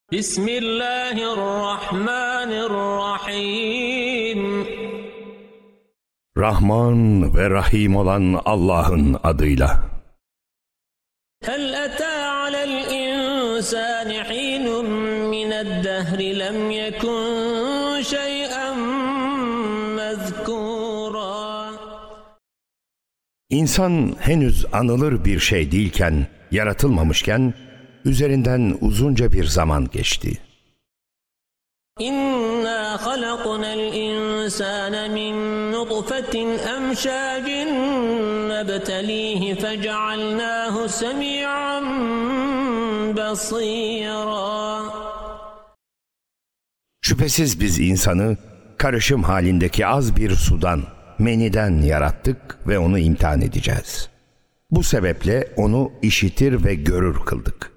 Bismillahirrahmanirrahim. Rahman ve Rahim olan Allah'ın adıyla. Hel etâ alel insâni hînun mined-dehri lem yekun şey'en mezkûrâ. İnsan henüz anılır bir şey değilken, yaratılmamışken, üzerinden uzunca bir zaman geçti. İnna halaknal insâne min nutfetin emşâcin nebtelîhi fecealnâhu semî'an basîrâ. Şüphesiz biz insanı karışım halindeki az bir sudan, meniden yarattık ve onu imtihan edeceğiz. Bu sebeple onu işitir ve görür kıldık.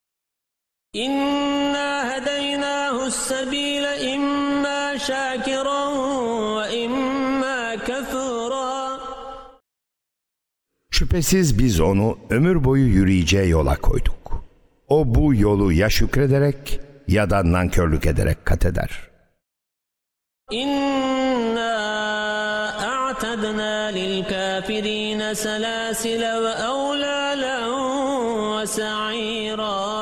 İnna hedeynâhu's-sebîle immâ şâkiran ve immâ kefûrâ. Şüphesiz biz onu ömür boyu yürüyeceği yola koyduk. O bu yolu ya şükrederek ya da nankörlük ederek kat eder. İnna a'tadnâ lil-kâfirîne selâsile ve evlâlen ve sa'îrâ.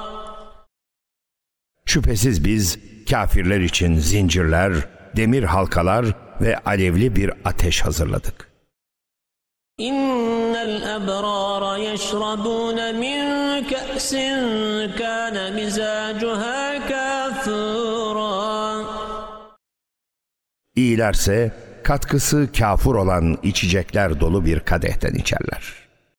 Şüphesiz biz kafirler için zincirler, demir halkalar ve alevli bir ateş hazırladık. İnnel ebrâre yeşrabûne min ke'sin kâne mizâcuhâ kâfûrâ. İyilerse katkısı kafur olan içecekler dolu bir kadehten içerler.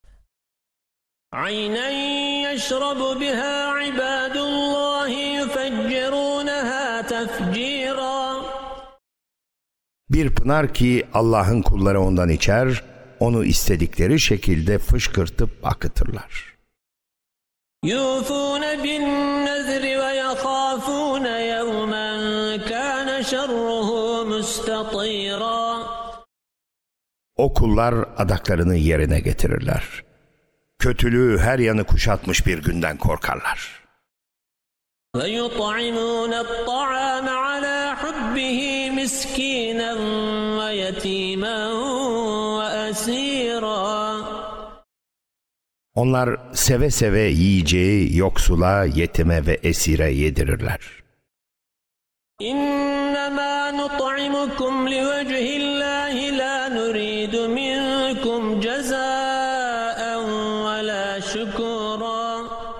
Aynen yeşrabu biha ibâdullâhi yufeccirûneha tefcîrâ. Bir pınar ki Allah'ın kulları ondan içer, onu istedikleri şekilde fışkırtıp akıtırlar. Yufûne bin-nezri ve yahâfûne yevmen kâne şerruhu müstatîrâ. O kullar adaklarını yerine getirirler. Kötülüğü her yanı kuşatmış bir günden korkarlar. Ve yut'imûne at-ta'âme alâ hubbihi miskînen ve yetîmen ve esîrâ. Onlar seve seve yiyeceği yoksula, yetime ve esire yedirirler. İnnemâ nut'imukum livecihillâhi lâ nurîdu minkum cezâen ve lâ şükûrâ.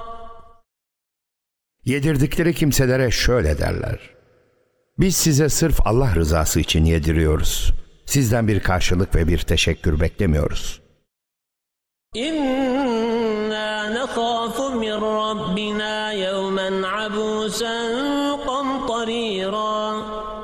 Yedirdikleri kimselere şöyle derler: biz size sırf Allah rızası için yediriyoruz. Sizden bir karşılık ve bir teşekkür beklemiyoruz. İnna nekhâfu min rabbina yevmen abûsen qamtarîrâ.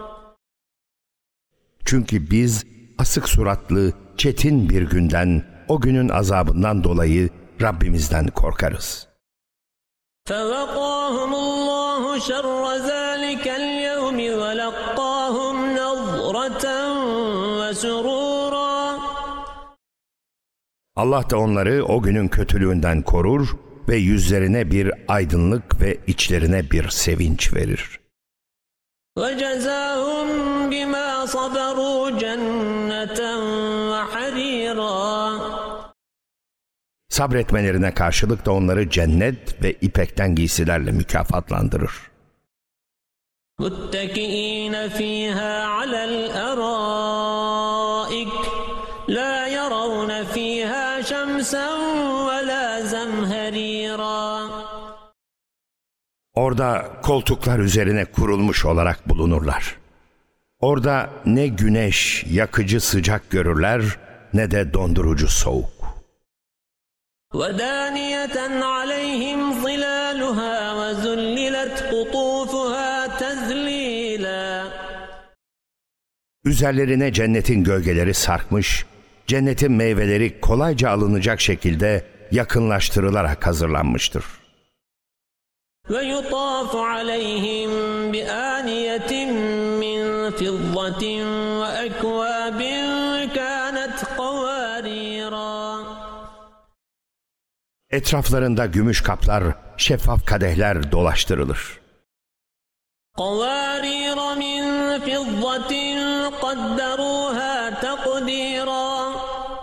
Çünkü biz asık suratlı, çetin bir günden, o günün azabından dolayı Rabbimizden korkarız. فَوَقَاهُمُ اللّٰهُ شَرَّ ذَٰلِكَ الْيَوْمِ وَلَقَّاهُمْ نَضْرَةً وَسُرُورًا. Allah da onları o günün kötülüğünden korur ve yüzlerine bir aydınlık ve içlerine bir sevinç verir. وَجَزَاهُمْ بِمَا صَبَرُوا جَنَّةً وَحَرِيرًا. Sabretmelerine karşılık da onları cennet ve ipekten giysilerle mükafatlandırır. مُتَّكِئِينَ فِيهَا عَلَى الْأَرَائِكِ لَا يَرَوْنَ فِيهَا شَمْسًا وَلَا زَمْهَرِيرًا. Orada koltuklar üzerine kurulmuş olarak bulunurlar. Orada ne güneş, yakıcı sıcak görürler, ne de dondurucu soğuk. وَدَانِيَةً عَلَيْهِمْ ظِلَالُهَا وَذُلِّلَتْ قُطُوفُهَا تَذْلِيلًا. Üzerlerine cennetin gölgeleri sarkmış, cennetin meyveleri kolayca alınacak şekilde yakınlaştırılarak hazırlanmıştır. وَيُطَافُ عَلَيْهِمْ بِآنِيَةٍ مِّن فِضَّةٍ وَأَكْوَابٍ كَانَتْ قَوَارِيرًا. Etraflarında gümüş kaplar, şeffaf kadehler dolaştırılır. قوارير من فضة قدروها تقديرا.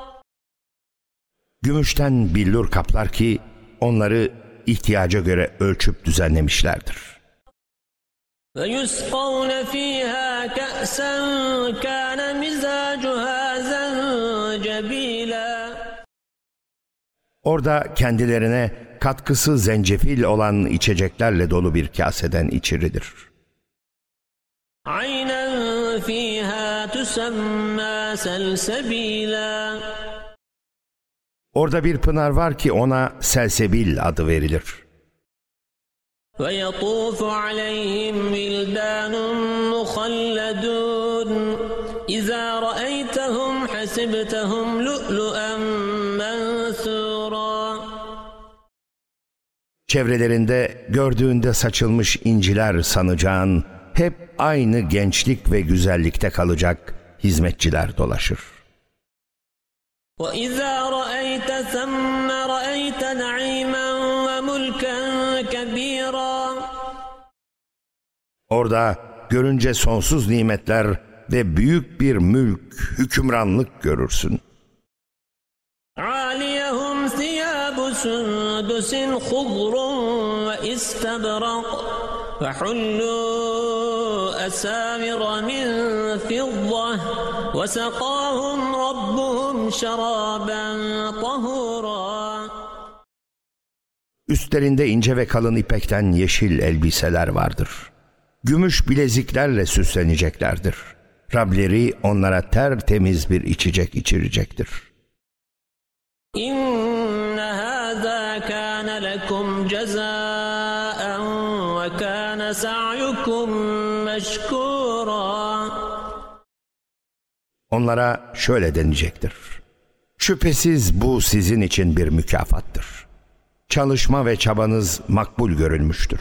Gümüşten billur kaplar ki onları ihtiyaca göre ölçüp düzenlemişlerdir. وَيُسْقَوْنَ فِيهَا كَأْسًا كَانَ مِزَاجُهَا زَنْجَبِيلًا. Orada kendilerine katkısı zencefil olan içeceklerle dolu bir kaseden içirilir. عَيْنًا فِيهَا تُسَمَّى سَلْسَبِيلًا. Orada bir pınar var ki ona selsebil adı verilir. وَيَطُوفُ عَلَيْهِمْ وِلْدَانٌ مُخَلَّدُونَ إِذَا رَأَيْتَهُمْ حَسِبْتَهُمْ لُؤْلُؤًا مَنْثُورًا. Çevrelerinde gördüğünde saçılmış inciler sanacağın hep aynı gençlik ve güzellikte kalacak hizmetçiler dolaşır. وَإِذَا رَأَيْتَ ثَمَّ رَأَيْتَ نَعِيمًا وَمُلْكًا كَبِيرًا. Orada görünce sonsuz nimetler ve büyük bir mülk, hükümranlık görürsün. عَالِيَهُمْ ثِيَابُ سُنْدُسٍ خُضْرٌ وَإِسْتَبْرَقٍ وَحُلُّوا أَسَاوِرَ مِنْ فِضَّةٍ وَسَقَاهُمْ رَبُّهُمْ شَرَابًا طَهُورًا. Üstlerinde ince ve kalın ipekten yeşil elbiseler vardır. Gümüş bileziklerle süsleneceklerdir. Rableri onlara tertemiz bir içecek içirecektir. İnne hâzâ kâne lekum cezâen ve kâne sa'yukum meşkûrâ. Onlara şöyle denecektir: şüphesiz bu sizin için bir mükafattır. Çalışma ve çabanız makbul görülmüştür.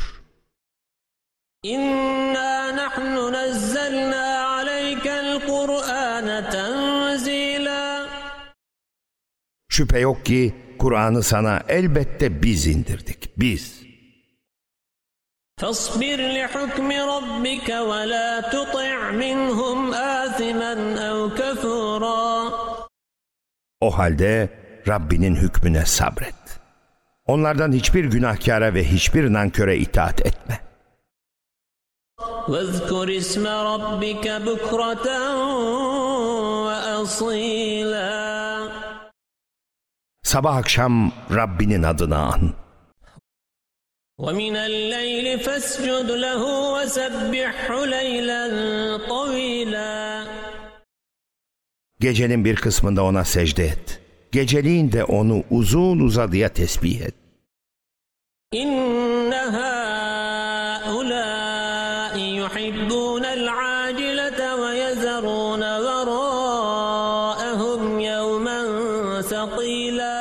İnna nahnu nazzalna aleykel Kur'âne tenzîlâ. Şüphe yok ki Kur'an'ı sana elbette biz indirdik, biz. فَاصْبِرْ لِحُكْمِ رَبِّكَ وَلَا تُطِعْ مِنْهُمْ آثِمًا أَوْ كَفُورًا. O halde Rabbinin hükmüne sabret. Onlardan hiçbir günahkara ve hiçbir nanköre itaat etme. وَاذْكُرِ اسْمَ رَبِّكَ بُكْرَةً وَأَصِيلًا. Sabah akşam Rabbinin adını an. وَمِنَ اللَّيْلِ فَاسْجُدْ لَهُ وَسَبِّحْهُ لَيْلًا طَوِيلًا. Gecenin bir kısmında ona secde et. Geceliğin de onu uzun uzadıya tesbih et. إِنَّ هَؤُلَاءِ يُحِبُّونَ الْعَاجِلَةَ وَيَذَرُونَ وَرَاءَهُمْ يَوْمًا ثَقِيلًا.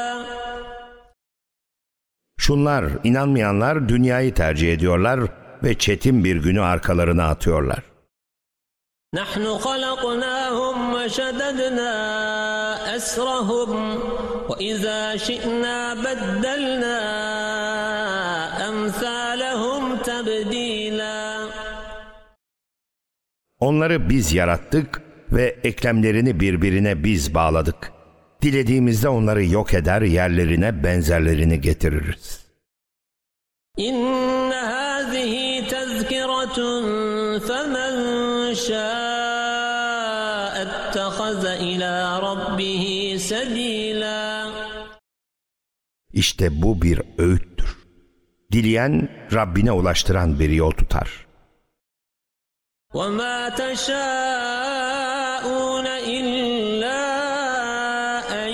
Şunlar, inanmayanlar dünyayı tercih ediyorlar ve çetin bir günü arkalarına atıyorlar. نحن خلقناهم وشددنا أسرهم وإذا شئنا بدلنا أمثالهم تبديلا. Onları biz yarattık ve eklemlerini birbirine biz bağladık. Dilediğimizde onları yok eder, yerlerine benzerlerini getiririz. İnne hâzihi tezkiratun femen şâ'e ettehaze ilâ rabbihi sebîlâ. İşte bu bir öğüttür. Dileyen Rabbine ulaştıran bir yol tutar. وَمَا تَشَاءُونَ إِلَّا أَنْ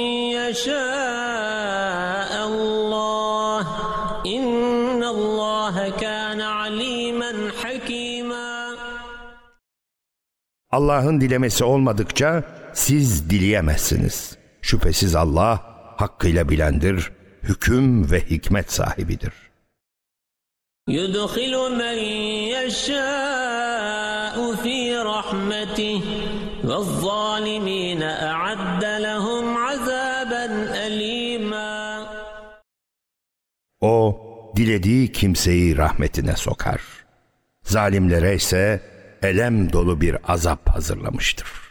يَشَاءَ اللّٰهُ إِنَّ اللّٰهَ كَانَ عَلِيمًا حَكِيمًا. Allah'ın dilemesi olmadıkça siz dileyemezsiniz. Şüphesiz Allah hakkıyla bilendir, hüküm ve hikmet sahibidir. يُدْخِلُ مَنْ يَشَاءُ فِي رَحْمَتِهِ وَالظَّالِمِينَ أَعَدَّ لَهُمْ عَذَابًا أَلِيمًا. O, dilediği kimseyi rahmetine sokar. Zalimlere ise elem dolu bir azap hazırlamıştır.